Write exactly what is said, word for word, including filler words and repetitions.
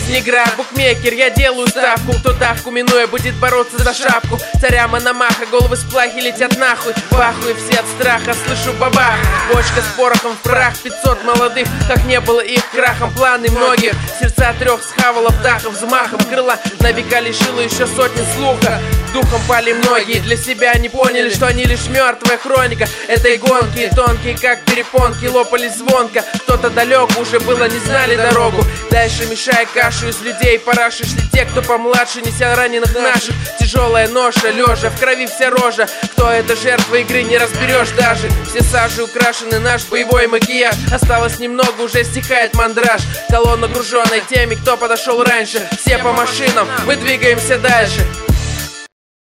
Жизнь игра, букмекер, я делаю ставку. Кто давку минуя будет бороться за шапку. Царя Мономаха, головы с плахи летят нахуй. Бахуй все от страха, слышу бабах. Бочка с порохом в прах, пятьсот молодых, как не было их крахом. Планы многих, сердца трех схавала птахом. Взмахом крыла на века лишила еще сотни слуха. Духом пали многие, для себя не поняли, что они лишь мертвая хроника этой гонки. Тонкие, как перепонки, лопались звонко. Кто-то далек уже было, не знали дорогу. Дальше мешая кашу из людей параши. Шли те, кто помладше, неся раненых наших. Тяжелая ноша, лежа, в крови вся рожа. Кто это жертва игры, не разберешь даже. Все сажи украшены, наш боевой макияж. Осталось немного, уже стихает мандраж. Колонна груженная теми, кто подошел раньше. Все по машинам, мы двигаемся дальше.